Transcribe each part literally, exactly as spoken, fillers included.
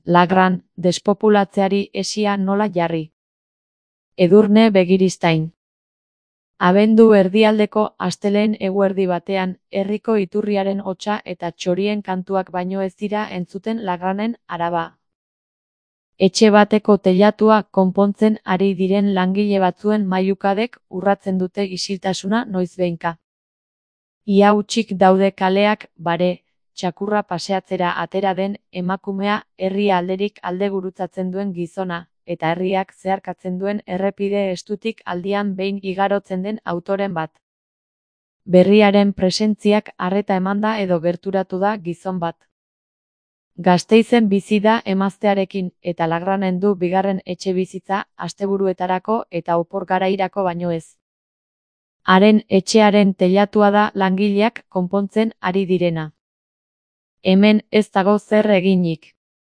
Lagran, despopulatzeari esia nola jarri. Edurne Begiristain. Abendu erdialdeko astelehen eguerdi batean, herriko iturriaren hotsa eta txorien kantuak baino ez dira entzuten Lagranen araba. Etxe bateko teilatua konpontzen ari diren langile batzuen mailukadek urratzen dute isiltasuna noizbehinka. Ia hutsik daude kaleak, bare, txakurra paseatzera atera den emakumea herria alderik alde gurutzatzen duen gizona, eta herriak zeharkatzen duen errepide estutik aldian behin igarotzen den autoren bat. Berriaren presentziak arreta emanda edo gerturatu da gizon bat. Gasteizen bizi da emaztearekin eta Lagranen du bigarren etxe bizitza asteburuetarako eta opor garairako baino ez. Haren etxearen teilatua da langileak konpontzen ari direna. Hemen ez dago zer eginik.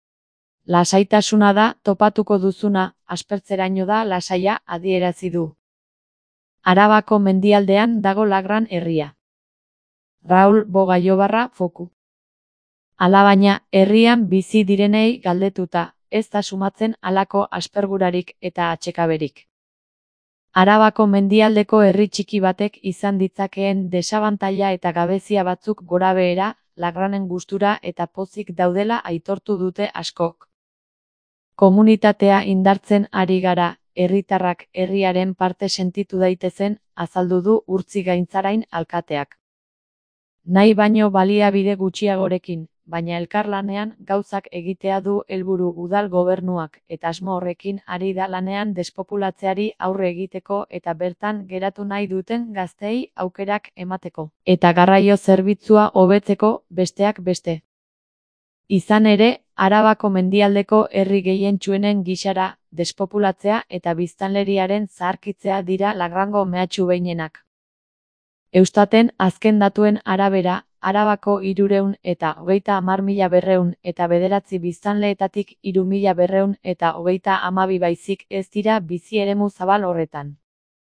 Lasaitasuna da topatuko duzuna, aspertzeraino da lasaia adierazi du. Arabako mendialdean dago Lagran herria. Raul Bogaiobarra Foku. Alabaina, herrian bizi direnei galdetuta, ez da sumatzen halako aspergurarik eta atsekaberik. Arabako mendialdeko herri txiki batek izan ditzakeen desabantaila eta gabezia batzuk gorabehera, Lagranen gustura eta pozik daudela aitortu dute askok. Komunitatea indartzen ari gara, herritarrak herriaren parte sentitu daitezen, azaldu du Urtzi Gaintzarain alkateak. Nahi baino baliabide gutxiagorekin, baina elkarlanean gauzak egitea du helburu udal gobernuak eta asmo horrekin ari da lanean despopulatzeari aurre egiteko eta bertan geratu nahi duten gazteei aukerak emateko eta garraio zerbitzua hobetzeko besteak beste. Izan ere, Arabako mendialdeko herri gehientsuenen gisara despopulatzea eta biztanleriaren zaharkitzea dira Lagrango mehatxu behinenak. Eustaten azken datuen arabera, Arabako hirurehun eta hogeita hamar mila berrehun eta bederatzi biztanleetatik hiru mila berrehun eta hogeita hamabi baizik ez dira bizi eremu zabal horretan.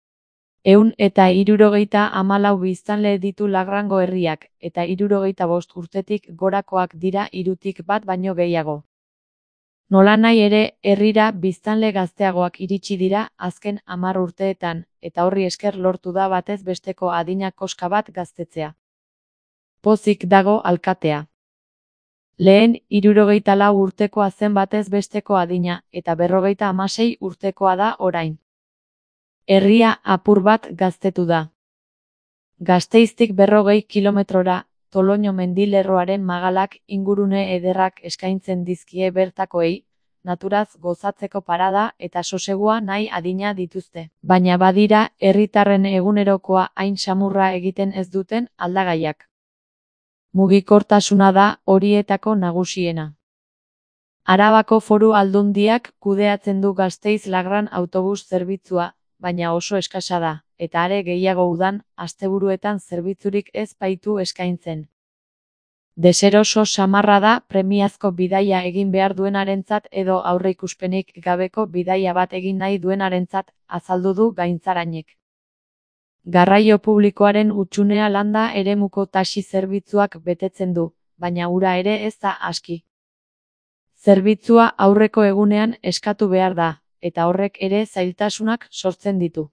Ehun eta hirurogeita hamalau biztanle ditu Lagrango herriak, eta hirurogeita bost urtetik gorakoak dira hirutik bat baino gehiago. Nolanahi ere, herrira biztanle gazteagoak iritsi dira azken hamar urteetan, eta horri esker lortu da batez besteko adina koska bat gaztetzea. Pozik dago alkatea. Lehen hirurogeita lau urtekoa zen batez besteko adina, eta berrogeita hamasei urtekoa da orain. Herria apur bat gaztetu da. Gasteiztik berrogei kilometrora, Toloño mendilerroaren magalak ingurune ederrak eskaintzen dizkie bertakoei, naturaz gozatzeko parada eta sosegua nahi adina dituzte. Baina badira, herritarren egunerokoa hain samurra egiten ez duten aldagaiak. Mugikortasuna da horietako nagusiena. Arabako Foru Aldundiak kudeatzen du Gasteiz Lagran autobus zerbitzua, baina oso eskasa da, eta are gehiago udan, asteburuetan zerbitzurik ez baitu eskaintzen. Deseroso samarra da premiazko bidaia egin behar duenarentzat edo aurreikuspenik gabeko bidaia bat egin nahi duenarentzat, azaldu du Gaintzarainek. Garraio publikoaren hutsunea landa eremuko taxi zerbitzuak betetzen du, baina ura ere ez da aski. Zerbitzua aurreko egunean eskatu behar da, eta horrek ere zailtasunak sortzen ditu.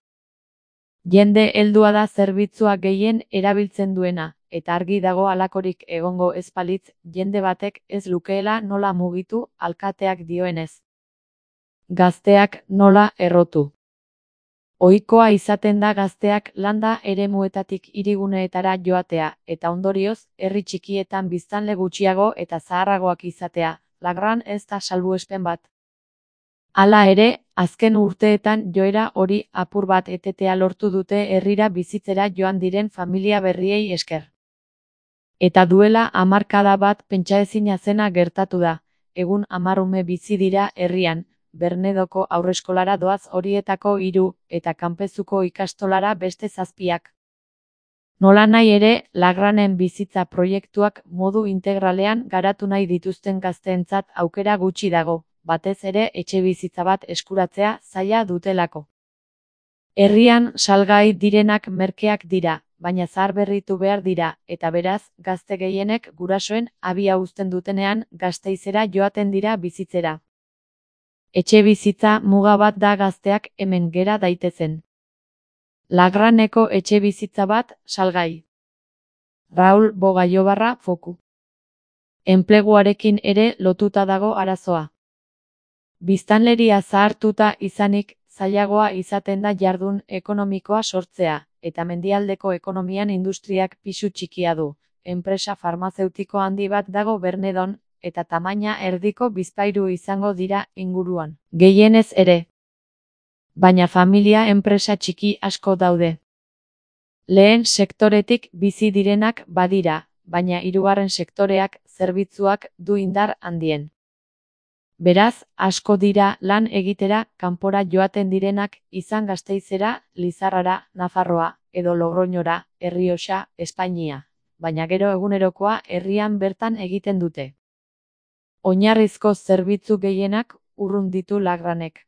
Jende heldua da zerbitzua gehien erabiltzen duena, eta argi dago halakorik egongo ez balitz, jende batek ez lukeela nola mugitu alkateak dioenez. Gazteak nola errotu. Ohikoa izaten da gazteak landa eremuetatik hiriguneetara joatea, eta ondorioz, herri txikietan biztanle gutxiago eta zaharragoak izatea, Lagran ez da salbuespen bat. Hala ere, azken urteetan joera hori apur bat etetea lortu dute herrira bizitzera joan diren familia berriei esker. Eta duela hamarkada bat pentsaezina zena gertatu da, egun hamar ume bizi dira herrian, Bernedoko aurreskolara doaz horietako hiru, eta kanpezuko ikastolara beste zazpiak. Nolanahi ere, Lagranen bizitza proiektuak modu integralean garatu nahi dituzten gazteentzat aukera gutxi dago, batez ere etxebizitza bat eskuratzea zaila dutelako. Herrian salgai direnak merkeak dira, baina zaharberritu behar dira, eta beraz, gazte gehienek gurasoen abia uzten dutenean Gasteizera joaten dira bizitzera. Etxebizitza muga bat da gazteak hemen gera daitezen. Lagraneko etxebizitza bat salgai. Raul Bogaiobarra Foku. Enpleguarekin ere lotuta dago arazoa. Biztanleria zahartuta izanik, zailagoa izaten da jardun ekonomikoa sortzea, eta mendialdeko ekonomian industriak pisu txikia du. Enpresa farmazeutiko handi bat dago Bernedon, eta tamaina erdiko bizpahiru izango dira inguruan. Gehienez ere. Baina familia enpresa txiki asko daude. Lehen sektoretik bizi direnak badira, baina hirugarren sektoreak zerbitzuak du indar handien. Beraz, asko dira lan egitera kanpora joaten direnak izan Gasteizera, Lizarrara, Nafarroa, edo Logroñora, Errioxa, Espainia, baina gero egunerokoa herrian bertan egiten dute. Oinarrizko zerbitzu gehienak urrun ditu Lagranek.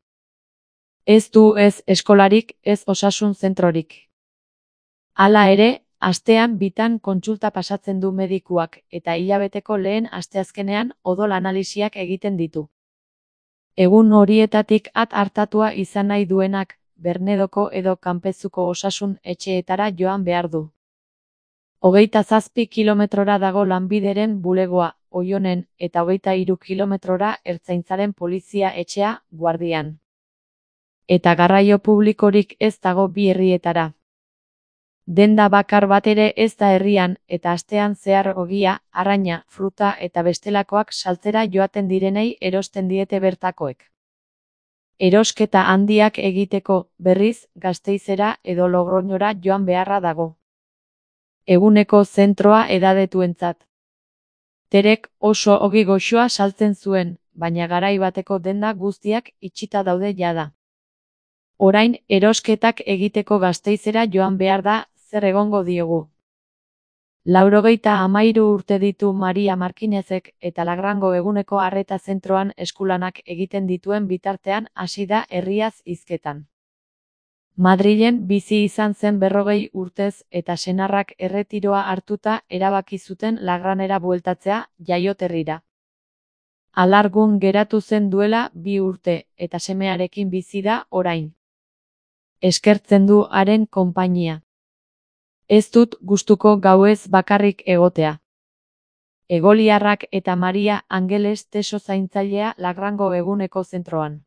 Ez du ez eskolarik, ez osasun zentrorik. Hala ere, astean bitan kontsulta pasatzen du medikuak, eta hilabeteko lehen asteazkenean odol analisiak egiten ditu. Egun horietatik at hartatua izan nahi duenak, Bernedoko edo Kanpezuko osasun etxeetara joan behar du. Hogeita zazpi kilometrora dago Lanbideren bulegoa, Oionen, eta hogeita hiru kilometrora Ertzaintzaren polizia etxea, Guardian. Eta garraio publikorik ez dago bi herrietara. Denda bakar bat ere ez da herrian, eta astean zehar ogia, arraina, fruta eta bestelakoak saltzera joaten direnei erosten diete bertakoek. Erosketa handiak egiteko, berriz, Gasteizera edo Logroñora joan beharra dago. Eguneko zentroa edadetuentzat. Terek oso ogi goxoa saltzen zuen, baina garai bateko denda guztiak itxita daude jada. Orain, erosketak egiteko Gasteizera joan behar da, zer egongo diogu. Laurogeita hamairu urte ditu Maria Markinezek eta Lagrango eguneko arreta zentroan eskulanak egiten dituen bitartean hasi da herriaz hizketan. Madrilen bizi izan zen berrogei urtez eta senarrak erretiroa hartuta erabaki zuten Lagranera bueltatzea jaioterrira. Alargun geratu zen duela bi urte eta semearekin bizi da orain. Eskertzen du haren konpainia. Ez dut gustuko gauez bakarrik egotea. Egoliarrak eta Maria Angeles Teso zaintzailea Lagrango eguneko zentroan.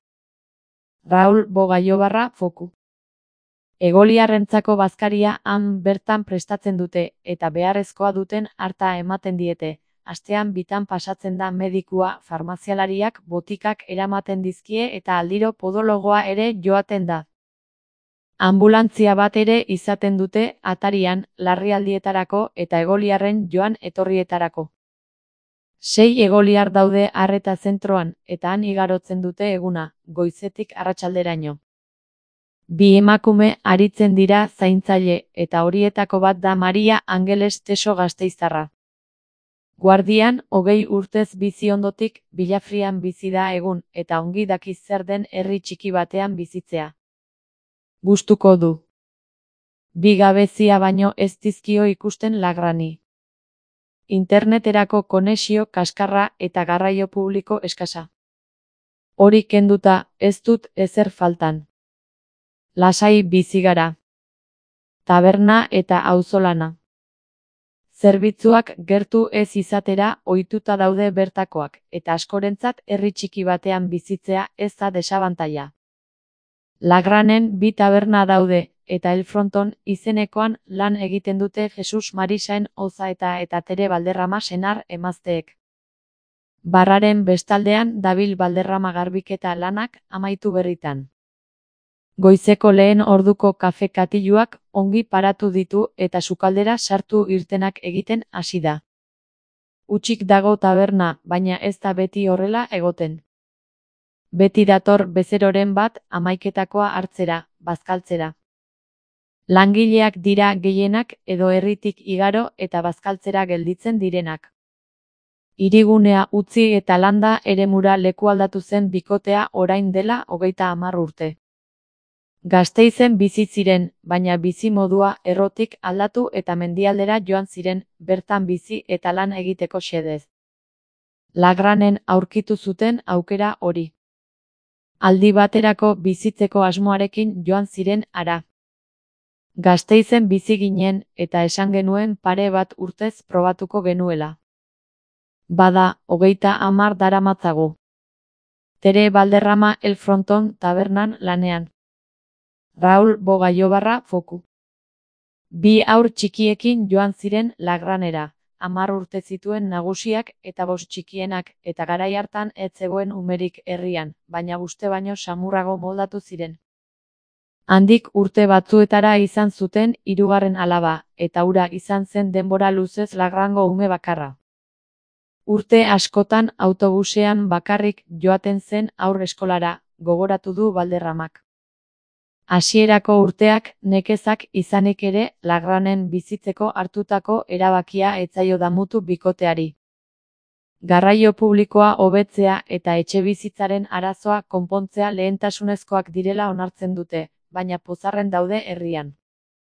Raul Bogaiobarra Foku. Egoliarrentzako bazkaria han bertan prestatzen dute, eta beharrezkoa duten harta ematen diete. Astean bitan pasatzen da medikua, farmazialariak, botikak eramaten dizkie eta aldiro podologoa ere joaten da. Anbulantzia bat ere izaten dute atarian, larrialdietarako eta egoliarren joan etorrietarako. Sei egoliar daude arreta zentroan, eta han igarotzen dute eguna, goizetik arratsalderaino. Bi emakume aritzen dira zaintzaile, eta horietako bat da Maria Angeles Teso gasteiztarra. Guardian, hogei urtez bizi ondotik, Vilafrian bizi da egun, eta ongi daki zer den herri txiki batean bizitzea. Gustuko du. Bi gabezia baino ez dizkio ikusten Lagrani. Interneterako konexio kaskarra eta garraio publiko eskasa. Hori kenduta, ez dut ezer faltan. Lasai bizi gara. Taberna eta auzolana. Zerbitzuak gertu ez izatera ohituta daude bertakoak, eta askorentzat herri txiki batean bizitzea ez da desabantaila. Lagranen bi taberna daude, eta Elfronton izenekoan lan egiten dute Jesus Marisaen Oza eta eta Tere Valderrama senar emazteek. Barraren bestaldean dabil Valderrama garbiketa lanak amaitu berritan. Goizeko lehen orduko kafe katiluak ongi paratu ditu eta sukaldera sartu irtenak egiten hasi da. Hutsik dago taberna, baina ez da beti horrela egoten. Beti dator bezeroren bat hamaiketakoa hartzera, bazkaltzera. Langileak dira gehienak edo herritik igaro eta bazkaltzera gelditzen direnak. Hirigunea utzi eta landa eremura lekualdatu zen bikotea orain dela hogeita hamar urte. Gasteizen bizi ziren, baina bizimodua errotik aldatu eta mendialdera joan ziren, bertan bizi eta lan egiteko xedez. Lagranen aurkitu zuten aukera hori. Aldi baterako bizitzeko asmoarekin joan ziren hara. Gasteizen bizi ginen eta esan genuen pare bat urtez probatuko genuela. Bada, hogeita hamar daramatzagu. Tere Valderrama El Fronton tabernan lanean. Raul Bogaiobarra foku. Bi haur txikiekin joan ziren Lagranera, hamar urte zituen nagusiak eta bost txikienak, eta garai hartan ez zegoen umerik herrian, baina uste baino samurrago moldatu ziren. Handik urte batzuetara izan zuten hirugarren alaba, eta hura izan zen denbora luzez Lagrango ume bakarra. Urte askotan autobusean bakarrik joaten zen haur eskolara, gogoratu du Valderramak. Hasierako urteak nekezak izanik ere Lagranen bizitzeko hartutako erabakia ez zaio damutu bikoteari. Garraio publikoa hobetzea eta etxebizitzaren arazoa konpontzea lehentasunezkoak direla onartzen dute, baina pozarren daude herrian.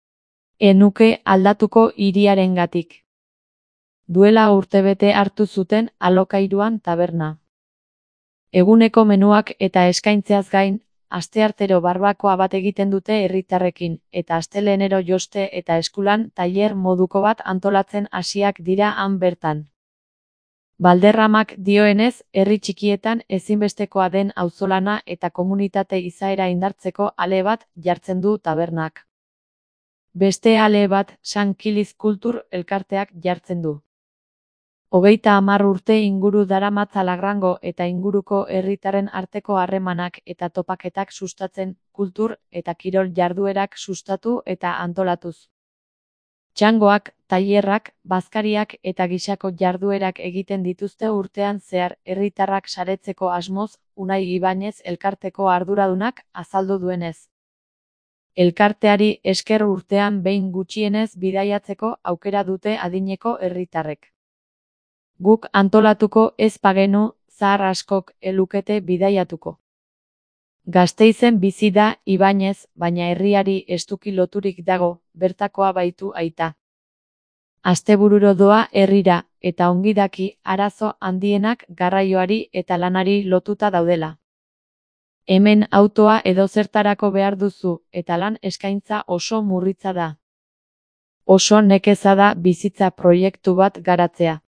Enuke aldatuko hiriarengatik. Duela urtebete hartu zuten alokairuan taberna. Eguneko menuak eta eskaintzeaz gain, asteartero barbakoa bat egiten dute herritarrekin, eta astelehenero joste eta eskulan tailer moduko bat antolatzen hasiak dira han bertan. Valderramak dioenez, herri txikietan ezinbestekoa den auzolana eta komunitate izaera indartzeko ale bat jartzen du tabernak. Beste ale bat San Kiliz Kultur elkarteak jartzen du. Hogeita hamar urte inguru daramatza Lagrango eta inguruko herritarren arteko harremanak eta topaketak sustatzen, kultur eta kirol jarduerak sustatu eta antolatuz. Txangoak, tailerrak, bazkariak eta gisako jarduerak egiten dituzte urtean zehar herritarrak saretzeko asmoz, Unai Ibañez elkarteko arduradunak azaldu duenez. Elkarteari esker urtean behin gutxienez bidaiatzeko aukera dute adineko herritarrek. Guk antolatuko ez bagenu, zahar askok elukete bidaiatuko. Gasteizen bizi da Ibañez, baina herriari estuki loturik dago, bertakoa baitu aita. Astebururo doa herrira, eta ongi daki arazo handienak garraioari eta lanari lotuta daudela. Hemen autoa edozertarako behar duzu, eta lan eskaintza oso murritza da. Oso nekeza da bizitza proiektu bat garatzea.